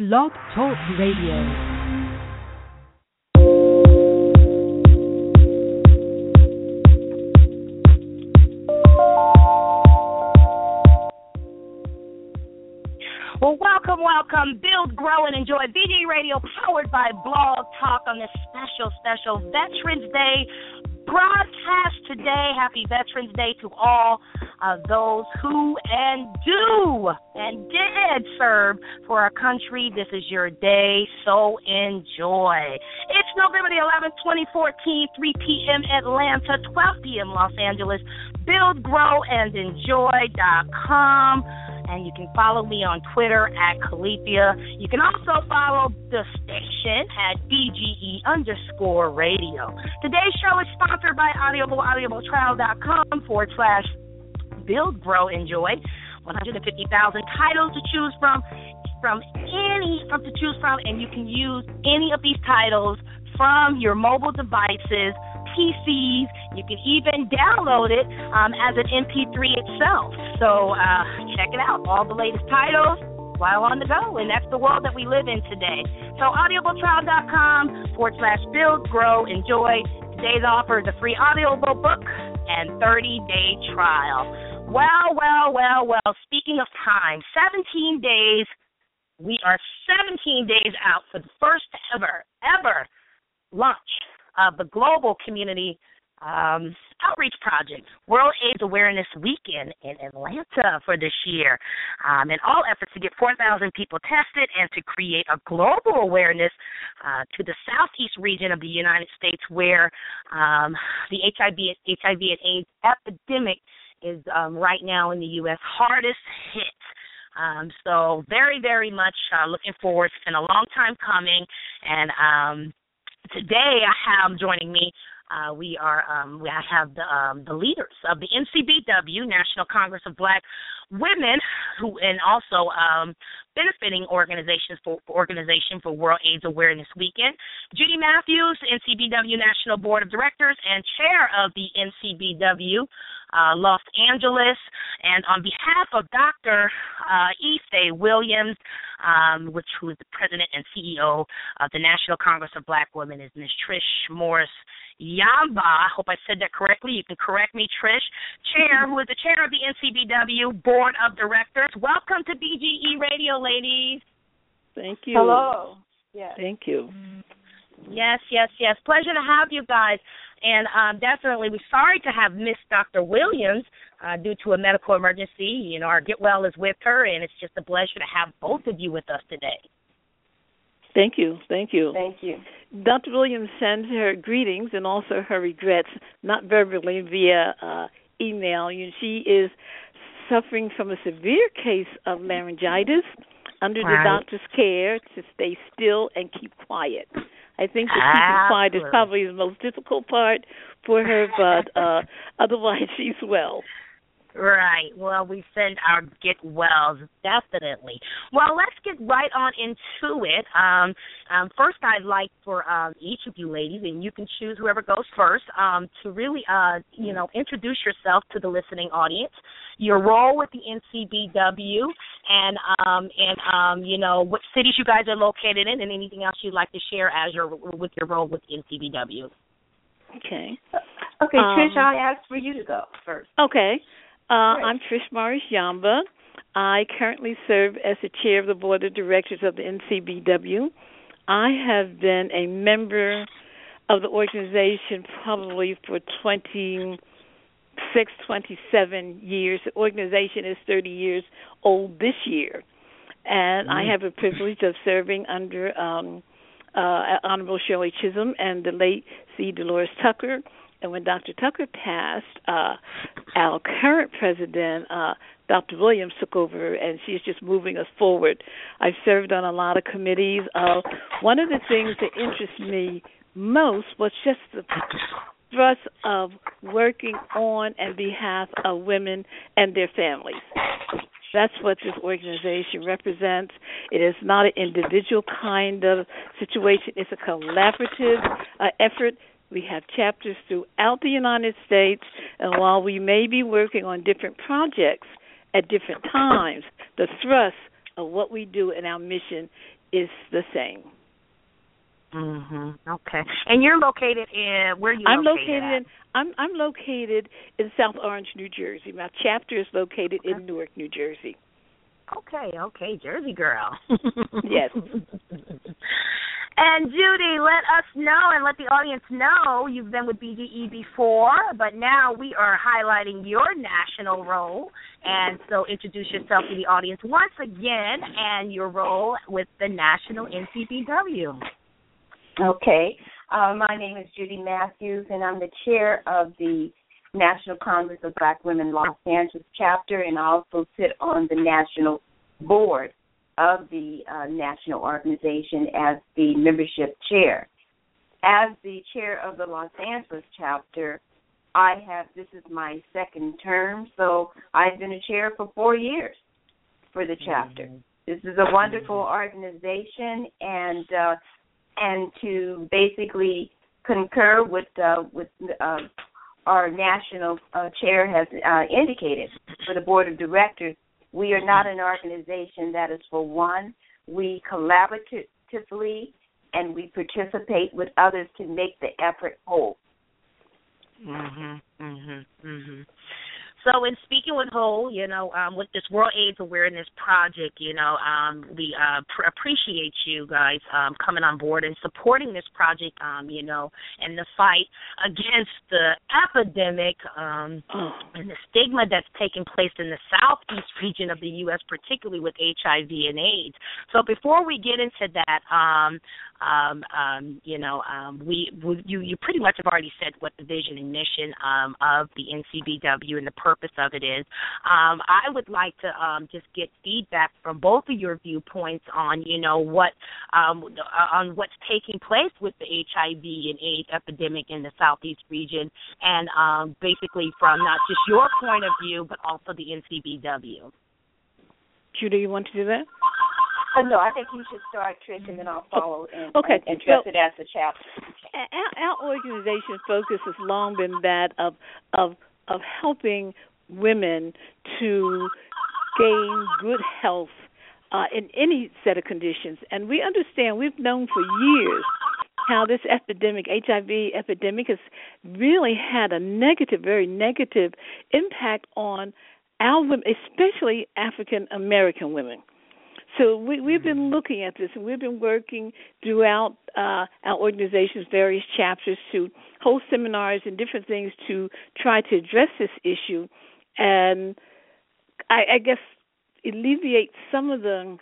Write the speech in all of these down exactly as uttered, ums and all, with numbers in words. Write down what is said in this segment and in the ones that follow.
Blog Talk Radio. Well, welcome, welcome. Build, grow, and enjoy B G Radio, powered by Blog Talk on this special, special Veterans Day broadcast today. Happy Veterans Day to all of those who and do and did serve for our country. This is your day, so enjoy. It's November the eleventh, twenty fourteen, three p.m. Atlanta, twelve p.m. Los Angeles. build grow and enjoy dot com. And you can follow me on Twitter at Calethea. You can also follow the station at B G E underscore radio. Today's show is sponsored by Audible, audible trial dot com forward slash build, grow, enjoy. one hundred fifty thousand titles to choose from, from any, from to choose from, and you can use any of these titles from your mobile devices, P Cs. You can even download it um, as an M P three itself. So uh, check it out. All the latest titles while on the go, and that's the world that we live in today. So audible trial dot com forward slash build, grow, enjoy. Today's offer is a free Audible book and thirty-day trial. Well, well, well, well, speaking of time, seventeen days, we are seventeen days out for the first ever, ever launch of the Global Community um, Outreach Project, World AIDS Awareness Weekend in Atlanta for this year. Um, and all efforts to get four thousand people tested and to create a global awareness uh, to the southeast region of the United States where um, the H I V, H I V and AIDS epidemic is um, right now in the U S hardest hit. Um, so very, very much uh, looking forward. It's been a long time coming, and um, today I have joining me, uh, we are, um, we I have the um, the leaders of the N C B W, National Congress of Black Women, who and also um, benefiting organizations for, for organization for World AIDS Awareness Weekend. Judy Matthews, N C B W National Board of Directors and Chair of the N C B W uh, Los Angeles, and on behalf of Doctor Uh, Ife Williams, um, which who is the President and C E O of the National Congress of Black Women, is Miz Trish Morris Yamba. I hope I said that correctly. You can correct me, Trish. Chair, who is the chair of the N C B W Board of Directors. Welcome to B G E Radio, ladies. Thank you. Hello. Yes. Thank you. Yes, yes, yes. Pleasure to have you guys. And um, definitely, we're sorry to have missed Doctor Williams uh, due to a medical emergency. You know, our Get Well is with her, and it's just a pleasure to have both of you with us today. Thank you. Thank you. Thank you. Doctor Williams sends her greetings and also her regrets, not verbally, via uh, email. You know, she is suffering from a severe case of laryngitis under Right. the doctor's care to stay still and keep quiet. I think that keeping quiet is probably the most difficult part for her, but uh, otherwise she's well. Right. Well, we send our get wells, definitely. Well, let's get right on into it. Um, um, first, I'd like for um, each of you ladies, and you can choose whoever goes first, um, to really, uh, you know, introduce yourself to the listening audience, your role with the N C B W, and, um, and um, you know, what cities you guys are located in, and anything else you'd like to share as your with your role with N C B W. Okay. Okay, Um, Trish, I asked for you to go first. Okay. Uh, Great. I'm Trish Morris Yamba. I currently serve as the chair of the board of directors of the N C B W. I have been a member of the organization probably for twenty-six, twenty-seven years. The organization is thirty years old this year. And mm-hmm. I have the privilege of serving under um, uh, Honorable Shirley Chisholm and the late C. Dolores Tucker. And when Doctor Tucker passed, uh, our current president, uh, Doctor Williams, took over, and she's just moving us forward. I've served on a lot of committees. Uh, one of the things that interests me most was just the thrust of working on and behalf of women and their families. That's what this organization represents. It is not an individual kind of situation. It's a collaborative uh, effort. We have chapters throughout the United States, and while we may be working on different projects at different times, the thrust of what we do and our mission is the same. Mhm. Okay. And you're located in where are you I'm located? located at? in I'm I'm located in South Orange, New Jersey. My chapter is located Okay. in Newark, New Jersey. Okay, okay, Jersey girl. Yes. And Judy, let us know and let the audience know you've been with B G E before, but now we are highlighting your national role. And so introduce yourself to the audience once again and your role with the National N C B W. Okay. Uh, my name is Judy Matthews, and I'm the chair of the National Congress of Black Women Los Angeles chapter, and I also sit on the national board of the uh, national organization as the membership chair. As the chair of the Los Angeles chapter, I have, this is my second term, so I've been a chair for four years for the chapter. Mm-hmm. This is a wonderful organization, and uh, and to basically concur with uh, with uh, our national uh, chair has uh, indicated for the board of directors, we are not an organization that is for one. We collaboratively and we participate with others to make the effort whole. Mhm, mhm, mhm. So, in speaking with Whole, you know, um, with this World AIDS Awareness Project, you know, um, we uh, pr- appreciate you guys um, coming on board and supporting this project, um, you know, and the fight against the epidemic um, and the stigma that's taking place in the southeast region of the U S, particularly with H I V and AIDS. So, before we get into that, um, um, um, you know, um, we, we you, you pretty much have already said what the vision and mission um, of the N C B W and the purpose of it is. Um, I would like to um, just get feedback from both of your viewpoints on, you know, what um, on what's taking place with the H I V and AIDS epidemic in the southeast region, and um, basically from not just your point of view, but also the N C B W. Judy, you want to do that? Uh, no, I think you should start, Trish, and then I'll follow and, okay. and, and address it as a chapter. Our, our organization's focus has long been that of of of helping women to gain good health uh, in any set of conditions. And we understand, we've known for years how this epidemic, H I V epidemic, has really had a negative, very negative impact on our women, especially African American women. So we, we've been looking at this, and we've been working throughout uh, our organization's various chapters to hold seminars and different things to try to address this issue and, I, I guess, alleviate some of the,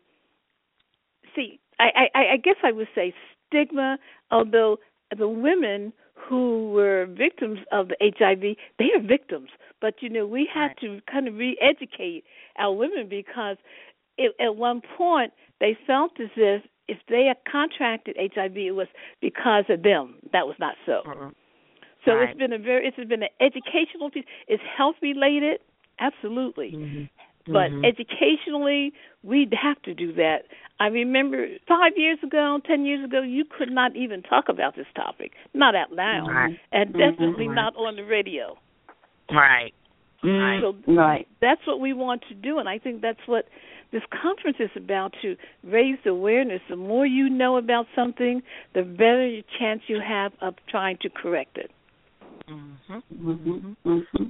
see, I, I, I guess I would say stigma, although the women who were victims of the H I V, they are victims. But, you know, we had to kind of re-educate our women because it, at one point they felt as if if they had contracted H I V, it was because of them. That was not so. Mm-hmm. So right. it's been a very, it's been an educational piece. It's health related, absolutely. Mm-hmm. But mm-hmm. educationally, we'd have to do that. I remember five years ago, ten years ago, you could not even talk about this topic, not out loud, right. and definitely mm-hmm. not on the radio. Right. Right. So right. that's what we want to do, and I think that's what this conference is about, to raise the awareness. The more you know about something, the better chance you have of trying to correct it. Mm-hmm. Mm-hmm. Mm-hmm.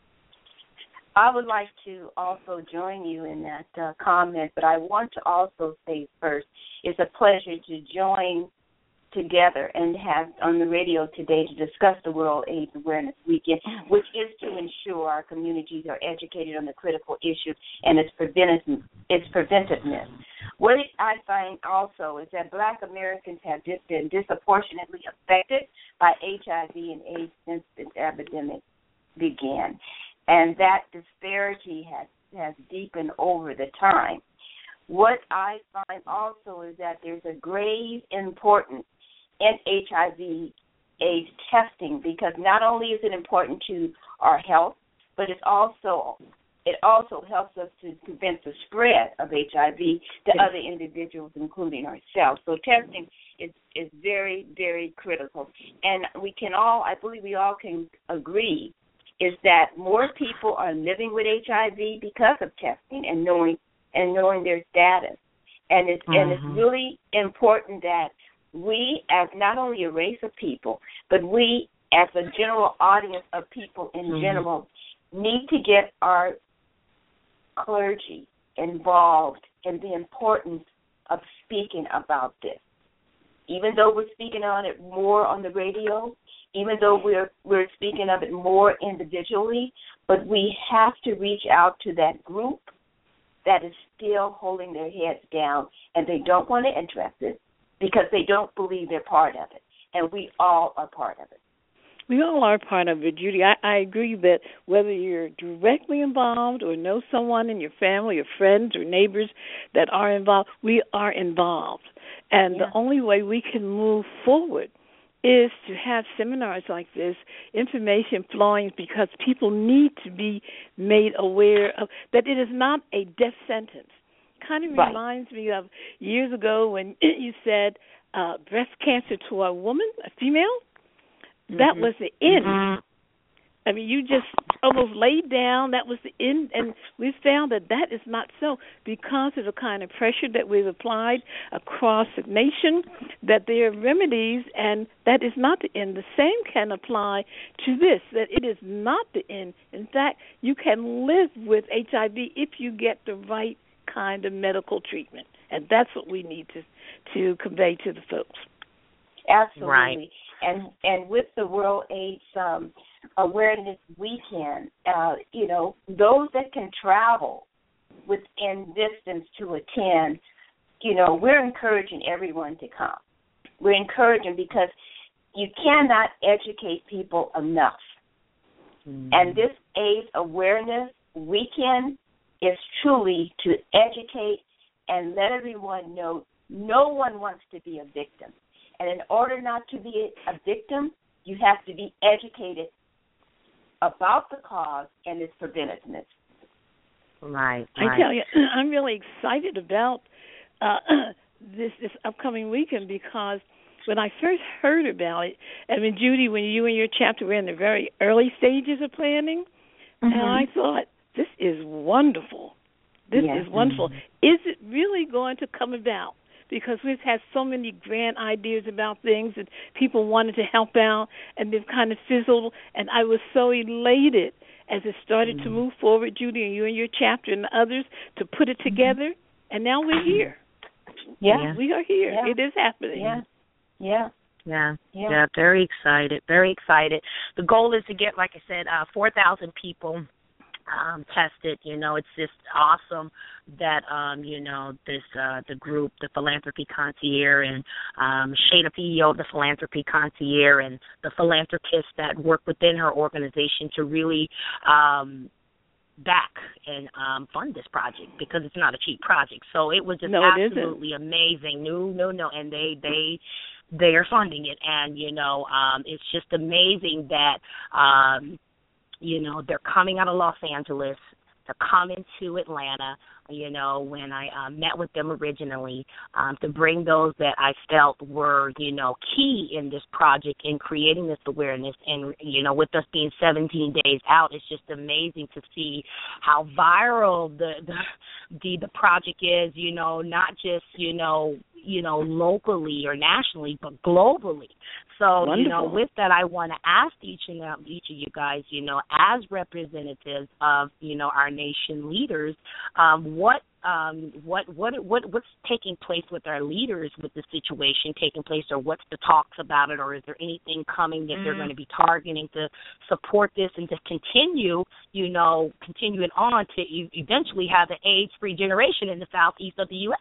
I would like to also join you in that uh, comment, but I want to also say first, it's a pleasure to join together and have on the radio today to discuss the World AIDS Awareness Weekend, which is to ensure our communities are educated on the critical issue and its preventive, its preventiveness. What I find also is that Black Americans have been disproportionately affected by H I V and AIDS since this epidemic began, and that disparity has, has deepened over the time. What I find also is that there's a grave importance in H I V AIDS testing, because not only is it important to our health, but it's also it also helps us to prevent the spread of H I V to other individuals, including ourselves. So testing is, is very, very critical. And we can all, I believe we all can agree, is that more people are living with H I V because of testing and knowing and knowing their status. And it's, mm-hmm. and it's really important that we, as not only a race of people, but we, as a general audience of people in mm-hmm. general, need to get our clergy involved in the importance of speaking about this. Even though we're speaking on it more on the radio, even though we're we're speaking of it more individually, but we have to reach out to that group that is still holding their heads down and they don't want to address it because they don't believe they're part of it. And we all are part of it. We all are part of it, Judy. I, I agree that whether you're directly involved or know someone in your family or friends or neighbors that are involved, we are involved. And yeah. the only way we can move forward is to have seminars like this, information flowing, because people need to be made aware of that it is not a death sentence. Kind of right. reminds me of years ago when you said uh, breast cancer to a woman, a female. That mm-hmm. was the end. Mm-hmm. I mean, you just almost laid down. That was the end. And we found that that is not so because of the kind of pressure that we've applied across the nation, that there are remedies, and that is not the end. The same can apply to this, that it is not the end. In fact, you can live with H I V if you get the right kind of medical treatment. And that's what we need to, to convey to the folks. Absolutely. Right. And and with the World AIDS um, Awareness Weekend, uh, you know, those that can travel within distance to attend, you know, we're encouraging everyone to come. We're encouraging because you cannot educate people enough. Mm-hmm. And this AIDS Awareness Weekend is truly to educate and let everyone know no one wants to be a victim. And in order not to be a victim, you have to be educated about the cause and its preventiveness. Right, right. I tell you, I'm really excited about uh, this this upcoming weekend because when I first heard about it, I mean, Judy, when you and your chapter were in the very early stages of planning, mm-hmm. and I thought, this is wonderful. This yes. is wonderful. Mm-hmm. Is it really going to come about? Because we've had so many grand ideas about things and people wanted to help out, and they've kind of fizzled. And I was so elated as it started mm-hmm. to move forward, Judy, and you and your chapter and others, to put it together. And now we're here. Yeah. We are here. Yeah. It is happening. Yeah. Yeah. Yeah. yeah, yeah, very excited, very excited. The goal is to get, like I said, uh, four thousand people Um, tested. You know, it's just awesome that, um, you know, this, uh, the group, the Philanthropy Concierge, and um, Shada P E O, the Philanthropy Concierge, and the philanthropists that work within her organization to really um, back and um, fund this project, because it's not a cheap project. So it was just no, absolutely amazing. No, no, no. And they, they, they are funding it. And, you know, um, it's just amazing that, um, you know, they're coming out of Los Angeles. They're coming to Atlanta, you know, when I uh, met with them originally, um, to bring those that I felt were, you know, key in this project in creating this awareness. And, you know, with us being seventeen days out, it's just amazing to see how viral the the the, the project is, you know, not just, you know, you know, locally or nationally, but globally. So, Wonderful. you know, with that, I want to ask each and um, each of you guys, you know, as representatives of, you know, our nation leaders, um, what um, what what what what's taking place with our leaders with the situation taking place, or what's the talks about it, or is there anything coming that mm. they're going to be targeting to support this and to continue, you know, continuing on to e- eventually have an AIDS-free generation in the southeast of the U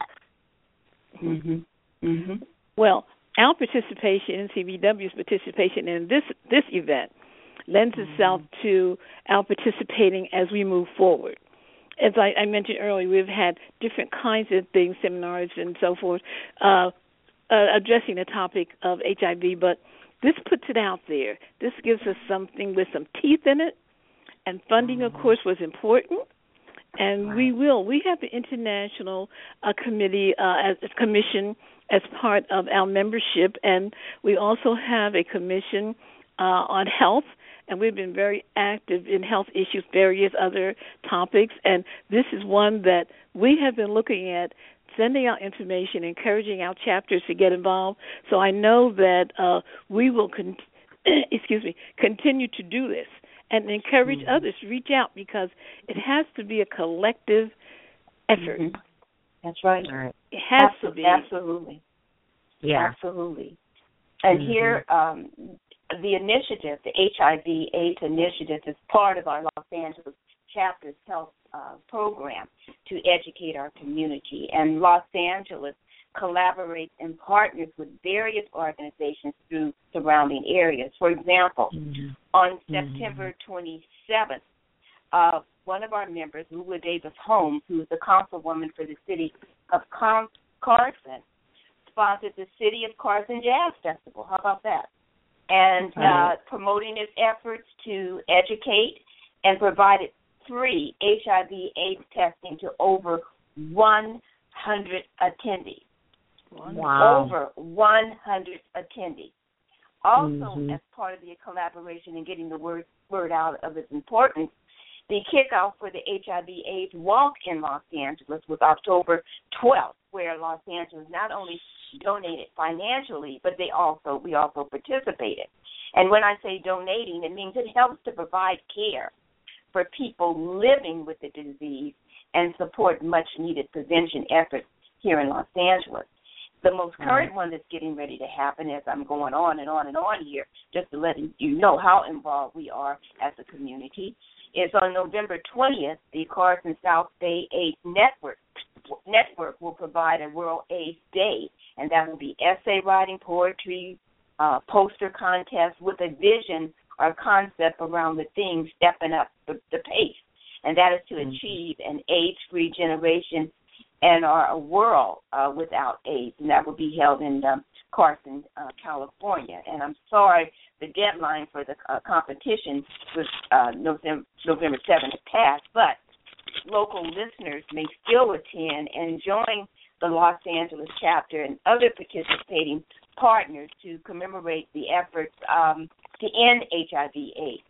S? Mhm. Mhm. Well, our participation, N C B W's participation in this this event lends mm-hmm. itself to our participating as we move forward. As I, I mentioned earlier, we've had different kinds of things, seminars and so forth, uh, uh, addressing the topic of H I V, but this puts it out there. This gives us something with some teeth in it, and funding, mm-hmm. of course, was important. And right. we will. We have the international uh, committee, uh, as a commission, as part of our membership, and we also have a commission uh, on health and we've been very active in health issues, various other topics, and this is one that we have been looking at, sending out information, encouraging our chapters to get involved. So I know that uh, we will, con- excuse me, continue to do this and encourage mm-hmm. others to reach out, because it has to be a collective effort. Mm-hmm. That's right. It has Absol- to be. Absolutely. Yeah. Absolutely. And mm-hmm. here, um, the initiative, the H I V AIDS initiative, is part of our Los Angeles chapter's health uh, program to educate our community. And Los Angeles collaborates and partners with various organizations through surrounding areas. For example, mm-hmm. on September twenty-seventh, uh, one of our members, Lula Davis Holmes, who is the councilwoman for the city of Car- Carson, sponsored the City of Carson Jazz Festival. How about that? And uh, promoting its efforts to educate, and provided free H I V AIDS testing to over one hundred attendees. Wow. Over one hundred attendees. Also, mm-hmm. as part of the collaboration and getting the word word out of its importance, the kickoff for the H I V AIDS Walk in Los Angeles was October twelfth, where Los Angeles not only donated financially, but they also we also participated. And when I say donating, it means it helps to provide care for people living with the disease and support much-needed prevention efforts here in Los Angeles. The most current one that's getting ready to happen, as I'm going on and on and on here, just to let you know how involved we are as a community, is on November twentieth, the Carson South Bay AIDS Network Network will provide a World AIDS Day, and that will be essay writing, poetry, uh, poster contests with a vision or concept around the theme stepping up the, the pace, and that is to mm-hmm. achieve an AIDS-free generation and our a world uh, without AIDS, and that will be held in um, Carson, uh, California. And I'm sorry, the deadline for the uh, competition was uh, November, November seventh passed, but local listeners may still attend and join the Los Angeles chapter and other participating partners to commemorate the efforts um, to end H I V AIDS.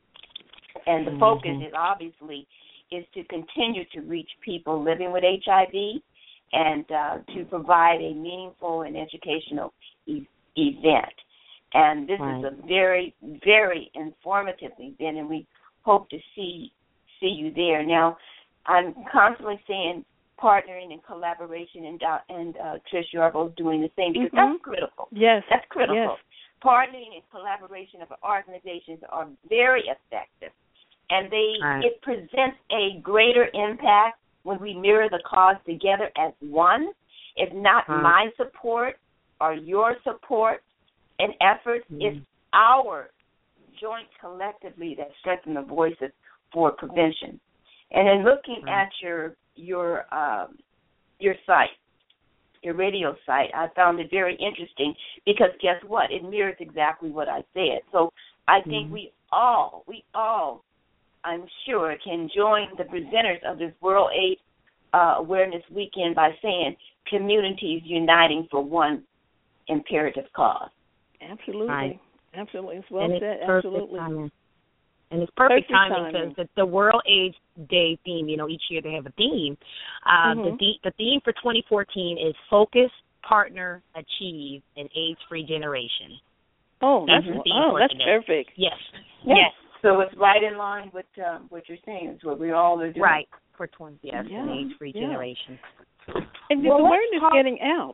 And the mm-hmm. focus is obviously is to continue to reach people living with H I V and uh, to provide a meaningful and educational e- event. And this right. is a very, very informative event, and we hope to see see you there. Now, I'm constantly saying partnering and collaboration, and uh, and uh, Trish Yarbo is doing the same, because mm-hmm. that's critical. Yes, that's critical. Yes. Partnering and collaboration of organizations are very effective, and they right. it presents a greater impact when we mirror the cause together as one. If not right. my support or your support and efforts, mm-hmm. it's our joint collectively that strengthen the voices for prevention. And in looking right. at your your um, your site, your radio site, I found it very interesting, because guess what? It mirrors exactly what I said. So I think mm-hmm. we all, we all, I'm sure, can join the presenters of this World AIDS uh, Awareness Weekend by saying communities uniting for one imperative cause. Absolutely. Right. Absolutely. It's well and said. It's Absolutely. Timing. And it's perfect, perfect timing, timing because the, the World AIDS Day theme, you know, each year they have a theme. Uh, mm-hmm. the, de- the theme for twenty fourteen is Focus, Partner, Achieve, an AIDS-Free Generation. Oh, that's, mm-hmm. the theme oh, for that's today. perfect. Yes. yes. Yes. So it's right in line with um, what you're saying. It's what we all are doing. Right. For twenty, yes, yeah. an AIDS-free yeah. generation. And the well, awareness talk- getting out.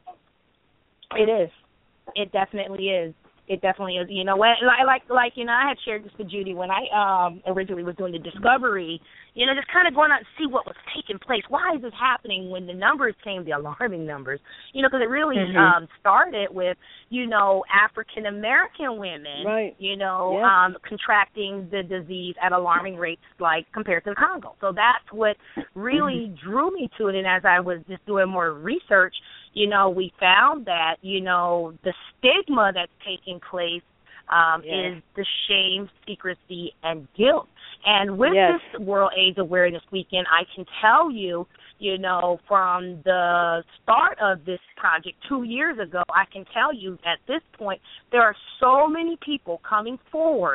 It is. It definitely is. It definitely is. You know, when, like, like, like, you know, I had shared this with Judy when I um, originally was doing the discovery, you know, just kind of going out and see what was taking place. Why is this happening when the numbers came, the alarming numbers? You know, because it really mm-hmm. um, started with, you know, African-American women, right. you know, yeah. um, contracting the disease at alarming rates, like, compared to the Congo. So that's what really mm-hmm. drew me to it. And as I was just doing more research, you know, we found that, you know, the stigma that's taking place um, yes. is the shame, secrecy, and guilt. And with yes. this World AIDS Awareness Weekend, I can tell you, you know, from the start of this project two years ago, I can tell you at this point there are so many people coming forward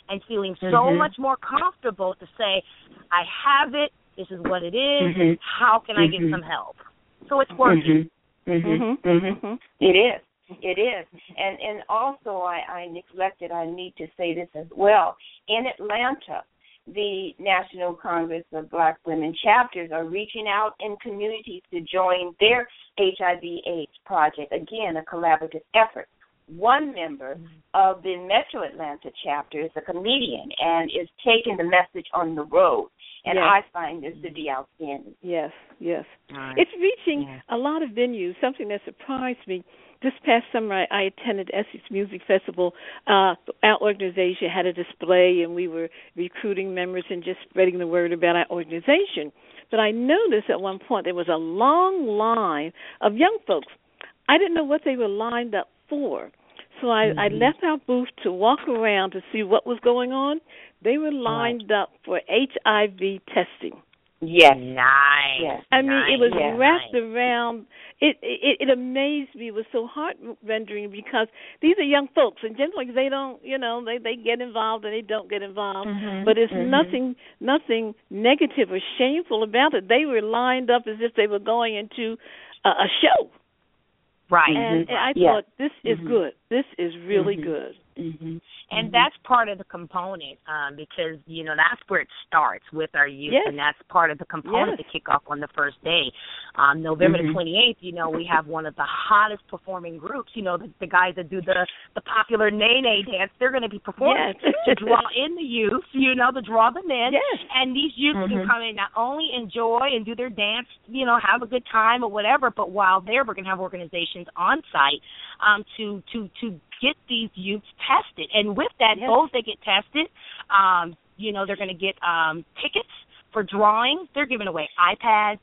and feeling so mm-hmm. much more comfortable to say, I have it, this is what it is, mm-hmm. how can I mm-hmm. get some help? So it's working. Mm-hmm. Mm-hmm. Mm-hmm. It is. It is. And and also I, I neglected, I need to say this as well. In Atlanta, the National Congress of Black Women chapters are reaching out in communities to join their H I V AIDS project. Again, a collaborative effort. One member of the Metro Atlanta chapter is a comedian and is taking the message on the road. And yes. I find this to be outstanding. Yes, yes. Right. It's reaching yes. a lot of venues, something that surprised me. This past summer, I, I attended Essex Music Festival. Uh, our organization had a display, and we were recruiting members and just spreading the word about our organization. But I noticed at one point there was a long line of young folks. I didn't know what they were lined up for. So I, mm-hmm. I left our booth to walk around to see what was going on. They were lined right. up for H I V testing. Yes. Nice. Yes. I mean, nice. it was yes. wrapped nice. around. It, it it amazed me. It was so heart-rending because these are young folks, and generally they don't, you know, they, they get involved and they don't get involved. Mm-hmm. But it's mm-hmm. nothing nothing negative or shameful about it. They were lined up as if they were going into a, a show. Right. And, mm-hmm. and I yeah. thought, this is mm-hmm. good. This is really mm-hmm. good. Mm-hmm. And mm-hmm. that's part of the component um, because, you know, that's where it starts with our youth, yes. and that's part of the component yes. to kick off on the first day. Um, November mm-hmm. the twenty-eighth, you know, we have one of the hottest performing groups, you know, the, the guys that do the, the popular Nene dance. They're going to be performing yes. to draw in the youth, you know, to draw them in. Yes. And these youth mm-hmm. can come in not only enjoy and do their dance, you know, have a good time or whatever, but while there, we're going to have organizations on site um, to, to, to get these youths tested. And with that, yes. both they get tested, um, you know, they're going to get um, tickets for drawings. They're giving away iPads,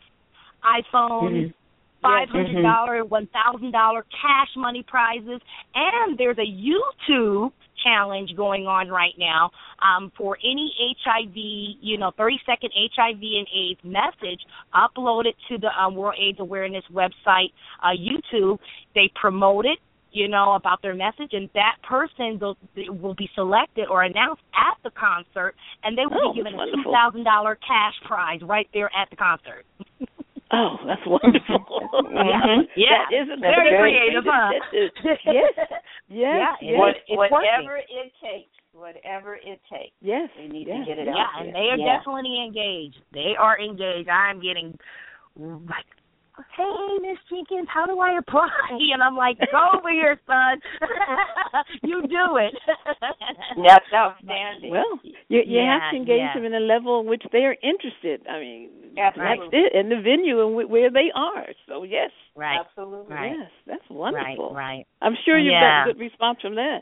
iPhones, mm-hmm. five hundred dollars, mm-hmm. one thousand dollars cash money prizes, and there's a YouTube challenge going on right now um, for any H I V, you know, thirty-second H I V and AIDS message, upload it to the um, World AIDS Awareness website, uh, YouTube. They promote it, you know, about their message, and that person will, will be selected or announced at the concert, and they will oh, be given a two thousand dollars cash prize right there at the concert. Oh, that's wonderful. mm-hmm. Yeah, that is a very good creative, huh? yes, yes, yes. Yeah, what, it's whatever working. it takes, whatever it takes. Yes, we need yes. to get it yeah, out there. and they are yeah. definitely engaged. They are engaged. I'm getting like, hey, Miss Jenkins, how do I apply? And I'm like, go over here, son. You do it. That's outstanding. Well, you, you yeah, have to engage yeah. them in a level in which they are interested. I mean, Absolutely. that's it, and the venue and w- where they are. So, yes. Right. Absolutely. Right. Yes, that's wonderful. Right, right. I'm sure you've yeah. got a good response from that.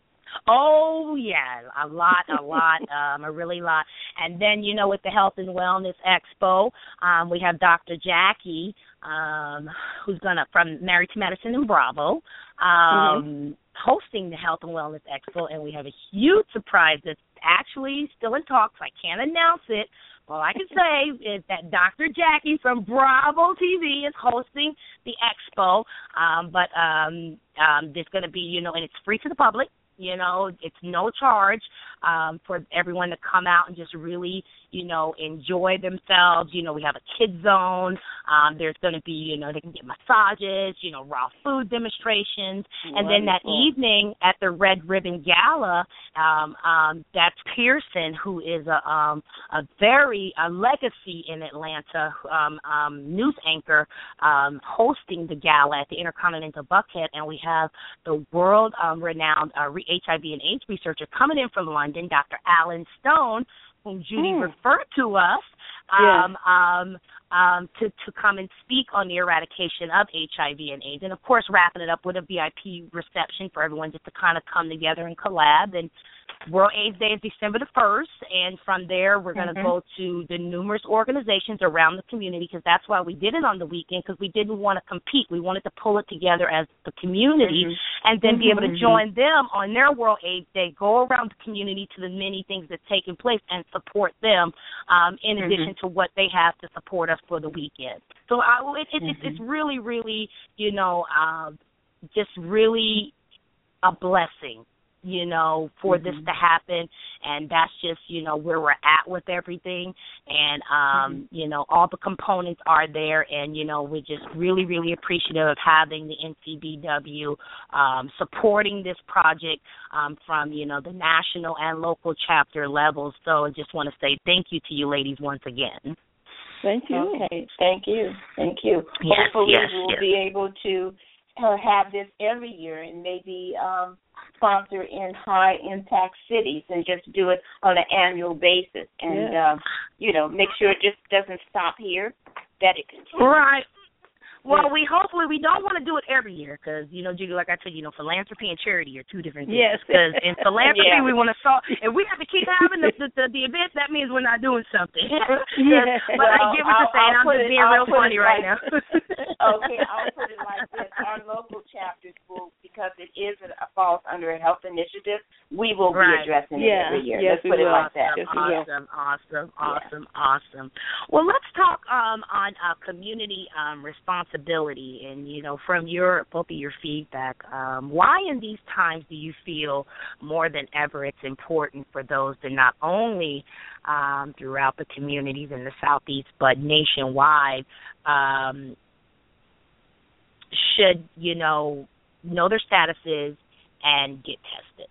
Oh, yeah, a lot, a lot, um, a really lot. And then, you know, with the Health and Wellness Expo, um, we have Doctor Jackie, um, who's going to, from Married to Medicine in Bravo, um, mm-hmm. hosting the Health and Wellness Expo, and we have a huge surprise that's actually still in talks. I can't announce it. All I can say is that Doctor Jackie from Bravo T V is hosting the expo, um, but um, um, there's going to be, you know, and it's free to the public. You know, it's no charge um, for everyone to come out and just really, you know, enjoy themselves. You know, we have a kid zone. Um, there's going to be, you know, they can get massages, you know, raw food demonstrations. Wonderful. And then that evening at the Red Ribbon Gala, um, um, that's Pearson, who is a, um, a very a legacy in Atlanta um, um, news anchor, um, hosting the gala at the Intercontinental Buckhead. And we have the world-renowned um, uh, H I V and AIDS researcher coming in from London, Doctor Alan Stone, whom Judy mm. referred to us, um, yeah. um, um, to, to come and speak on the eradication of H I V and AIDS. And, of course, wrapping it up with a V I P reception for everyone just to kind of come together and collab. And World AIDS Day is December the first, and from there we're going to mm-hmm. go to the numerous organizations around the community, because that's why we did it on the weekend, because we didn't want to compete. We wanted to pull it together as the community mm-hmm. and then mm-hmm. be able to join them on their World AIDS Day, go around the community to the many things that's taking place and support them um, in mm-hmm. addition to what they have to support us for the weekend. So I, it, it, mm-hmm. it's really, really, you know, uh, just really a blessing you know, for mm-hmm. this to happen, and that's just, you know, where we're at with everything, and, um, mm-hmm. you know, all the components are there, and, you know, we're just really, really appreciative of having the N C B W um, supporting this project um, from, you know, the national and local chapter levels. So I just want to say thank you to you ladies once again. Thank you. Okay, thank you, thank you. Yes, Hopefully yes, we'll yes. be able to uh, have this every year and maybe um, sponsor in high-impact cities and just do it on an annual basis. And, yeah. uh, you know, make sure it just doesn't stop here, that it continues. Right. Well, we hopefully we don't want to do it every year because, you know, Judy, like I told you, you know, philanthropy and charity are two different things. Yes. Because in philanthropy, yeah. we want to solve. If we have to keep having the the, the, the events, that means we're not doing something. Yeah. But well, I get what you're saying. I'll I'm just it, being I'll real funny like, right now. Okay, I'll put it like this. Our local chapters will, because it is a, a falls under a health initiative, we will Right. be addressing yeah. it every year. Yes, Let's put we it will. like that. Yes, we Awesome, awesome, awesome, yeah. awesome. Well, let's talk um, on uh, community um, responsibility, and you know, from your both of your feedback, um, why in these times do you feel more than ever it's important for those to not only um, throughout the communities in the Southeast but nationwide um, should you know know their statuses and get tested?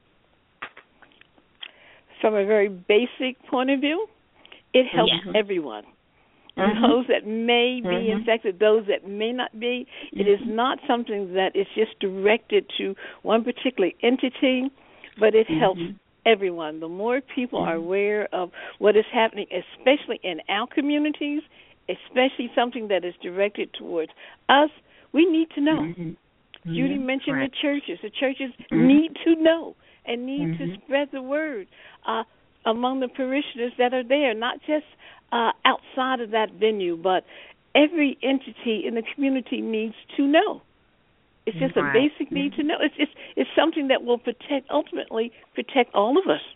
From a very basic point of view, it helps yes. everyone. Mm-hmm. Those that may be mm-hmm. infected, those that may not be. Mm-hmm. It is not something that is just directed to one particular entity, but it mm-hmm. helps everyone. The more people mm-hmm. are aware of what is happening, especially in our communities, especially something that is directed towards us, we need to know. Mm-hmm. Judy mentioned right. the churches. The churches mm-hmm. need to know and need mm-hmm. to spread the word uh, among the parishioners that are there, not just Uh, outside of that venue, but every entity in the community needs to know. It's just right. a basic need to know. It's, it's it's something that will protect, ultimately protect all of us.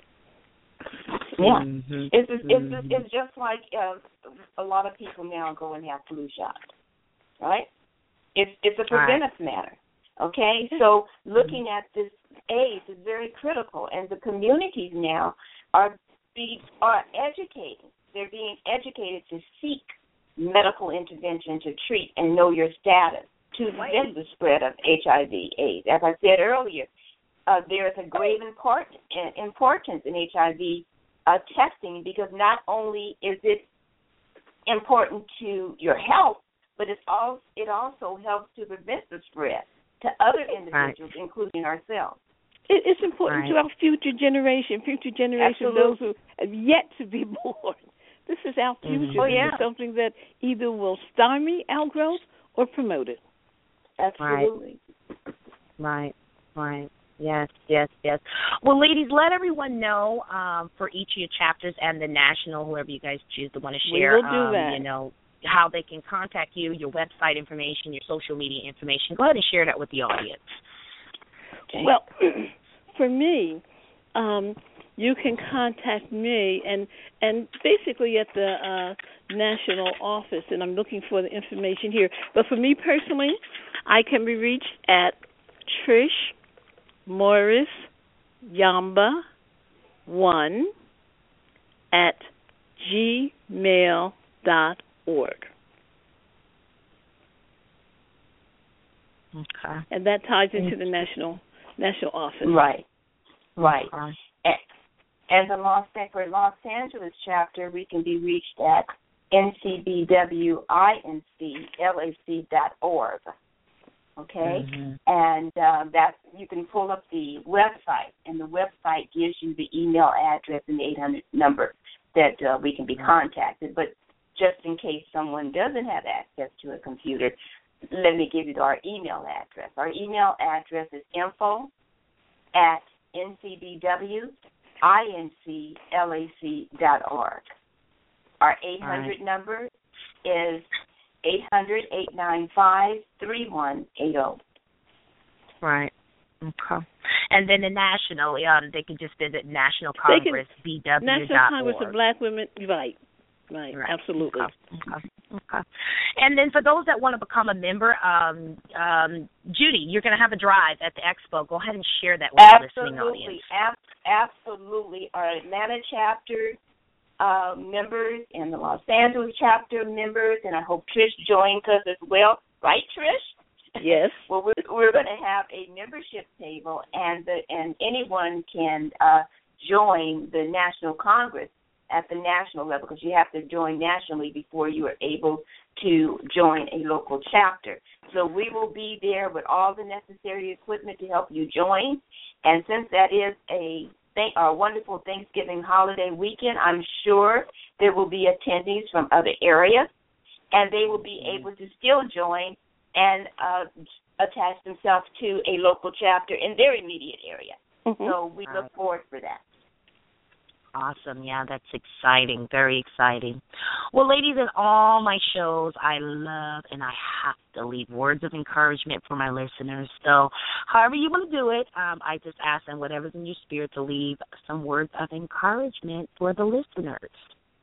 Yeah, mm-hmm. it's, it's, it's, it's just like uh, a lot of people now go and have flu shots, right? It's it's a preventive right. matter, okay? So looking at this AIDS is very critical, and the communities now are be are educating. They're being educated to seek medical intervention to treat and know your status to prevent the spread of H I V AIDS. As I said earlier, uh, there is a grave import, importance in H I V uh, testing because not only is it important to your health, but it's all, it also helps to prevent the spread to other individuals, right. including ourselves. It, it's important right. to our future generation, future generation, Absolutely. those who have yet to be born. This is our future. Mm-hmm. Oh, yeah. This is something that either will stymie our growth or promote it. Absolutely. Right, right. Yes, yes, yes. Well, ladies, let everyone know um, for each of your chapters and the national, whoever you guys choose to want to share, we will do um, that. you know, how they can contact you, your website information, your social media information. Go ahead and share that with the audience. Okay. Well, for me, um, you can contact me, and and basically at the uh, national office, and I'm looking for the information here. But for me personally, I can be reached at Trish Morris Yamba one at gmail dot org. Okay. And that ties into the national national office. Right, right. Okay. And, and the Los, for Los Angeles chapter, we can be reached at N C B W I N C L A C dot org. Okay, mm-hmm. and uh, that you can pull up the website, and the website gives you the email address and the eight hundred number that uh, we can be contacted. But just in case someone doesn't have access to a computer, let me give you our email address. Our email address is info at N C B W I N C L A C dot org. Our eight hundred right. number is eight hundred, eight nine five, three one eight zero. Right. Okay. And then the national, um, they can just visit National Congress B W dot org. National Congress of Black Women, right. Right, right. absolutely. Okay. Okay. Okay. And then for those that want to become a member, um, um, Judy, you're going to have a drive at the expo. Go ahead and share that with Absolutely. the listening audience. Ab- absolutely. Our Atlanta chapter uh, members and the Los Angeles chapter members, and I hope Trish joins us as well. Right, Trish? Yes. Well, we're, we're going to have a membership table, and the, and anyone can uh, join the National Congress at the national level, because you have to join nationally before you are able to join a local chapter. So we will be there with all the necessary equipment to help you join. And since that is a, th- a wonderful Thanksgiving holiday weekend, I'm sure there will be attendees from other areas, and they will be able to still join and uh, attach themselves to a local chapter in their immediate area. Mm-hmm. So we look forward for that. Awesome. Yeah, that's exciting. Very exciting. Well, ladies, in all my shows, I love and I have to leave words of encouragement for my listeners. So however you want to do it, um, I just ask them whatever's in your spirit to leave some words of encouragement for the listeners.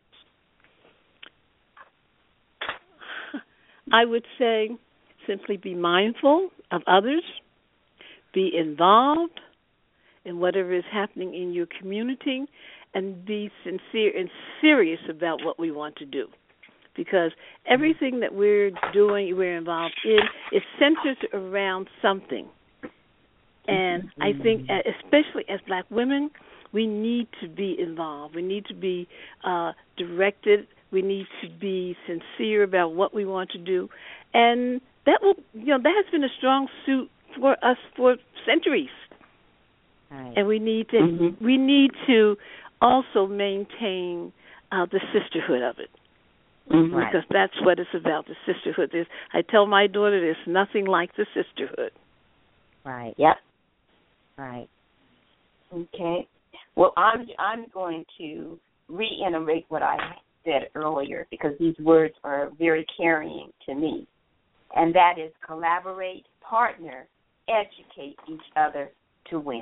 I would say simply be mindful of others, be involved in whatever is happening in your community, and be sincere and serious about what we want to do. Because everything that we're doing, we're involved in, is centered around something. And I think, especially as black women, we need to be involved. We need to be uh, directed. We need to be sincere about what we want to do. And that will, you know, that has been a strong suit for us for centuries. Right. And we need to, mm-hmm. we need to also maintain uh, the sisterhood of it, mm-hmm. because that's what it's about. The sisterhood. There's, I tell my daughter, there's nothing like the sisterhood. Right. Yep. Right. Okay. Well, I'm I'm going to reiterate what I said earlier, because these words are very carrying to me, and that is collaborate, partner, educate each other to win.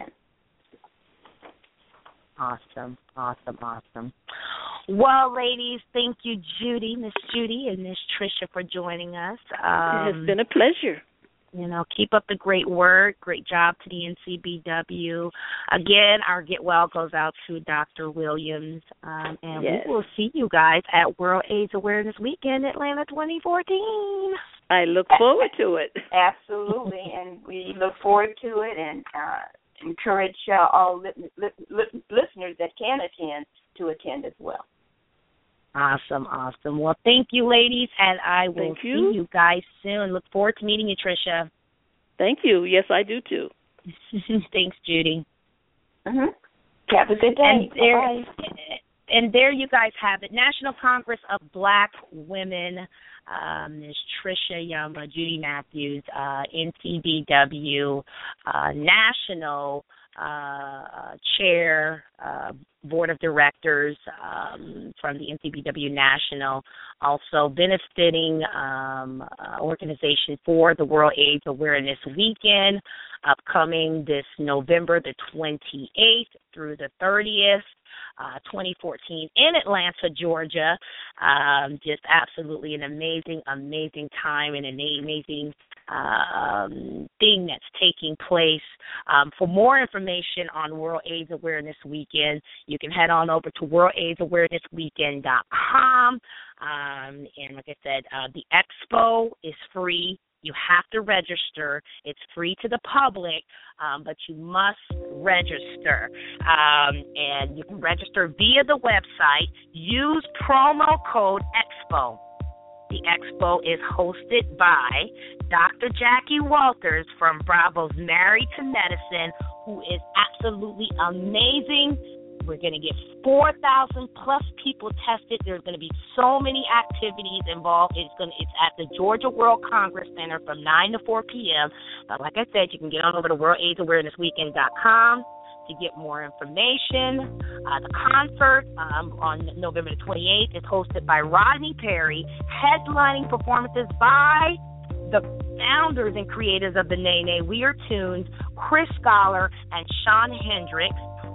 Awesome, awesome, awesome. Well, ladies, thank you, Judy, Miss Judy, and Miss Tricia for joining us. Um, it has been a pleasure. You know, keep up the great work. Great job to the N C B W. Again, our get well goes out to Doctor Williams, um, and yes. we will see you guys at World AIDS Awareness Weekend, Atlanta twenty fourteen. I look forward to it. Absolutely, and we look forward to it, and uh, encourage uh, all li- li- li- listeners that can attend to attend as well. Awesome, awesome. Well, thank you, ladies, and I will thank you. see you guys soon. Look forward to meeting you, Tricia. Thank you. Yes, I do, too. Thanks, Judy. Mm-hmm. Have a good day. And there, Bye. and there you guys have it. National Congress of Black Women, um, Miz Tricia Yamba, Judy Matthews, uh, N C B W, uh, National uh, Chair, uh, Board of Directors um, from the N C B W National, also benefiting um, uh, organization for the World AIDS Awareness Weekend, upcoming this November the twenty-eighth through the thirtieth. Uh, twenty fourteen in Atlanta, Georgia. Um, just absolutely an amazing, amazing time and an amazing um, thing that's taking place. Um, for more information on World AIDS Awareness Weekend, you can head on over to world aids awareness weekend dot com. Um, and like I said, uh, the expo is free. You have to register. It's free to the public, um, but you must register. Um, and you can register via the website. Use promo code EXPO. The expo is hosted by Doctor Jackie Walters from Bravo's Married to Medicine, who is absolutely amazing. We're going to get four thousand plus people tested. There's going to be so many activities involved. It's going to, it's at the Georgia World Congress Center from nine to four p.m. But like I said, you can get on over to world aids awareness weekend dot com to get more information. Uh, the concert um, on November the twenty-eighth is hosted by Rodney Perry, headlining performances by the founders and creators of the Nene Weird Tunes, Chris Scholar and Sean Hendricks.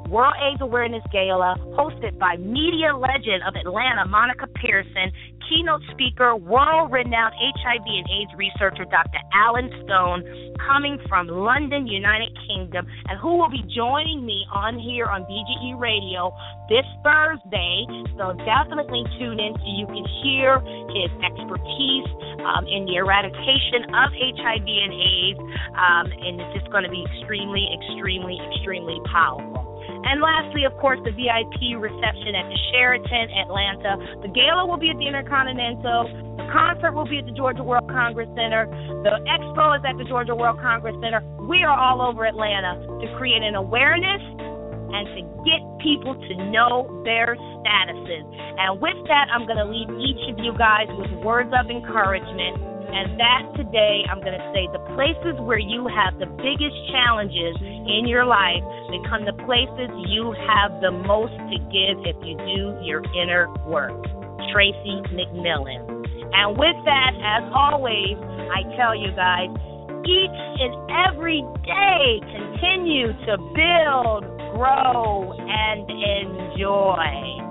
World AIDS Awareness Gala, hosted by media legend of Atlanta, Monica Pearson, keynote speaker, world-renowned H I V and AIDS researcher, Doctor Alan Stone, coming from London, United Kingdom, and who will be joining me on here on B G E Radio this Thursday. So definitely tune in so you can hear his expertise um, in the eradication of H I V and AIDS, um, and it's just going to be extremely, extremely, extremely powerful. And lastly, of course, the V I P reception at the Sheraton, Atlanta. The gala will be at the Intercontinental. The concert will be at the Georgia World Congress Center. The expo is at the Georgia World Congress Center. We are all over Atlanta to create an awareness and to get people to know their statuses. And with that, I'm going to leave each of you guys with words of encouragement. And that today, I'm going to say the places where you have the biggest challenges in your life become the places you have the most to give if you do your inner work. Tracy McMillan. And with that, as always, I tell you guys, each and every day continue to build, grow, and enjoy.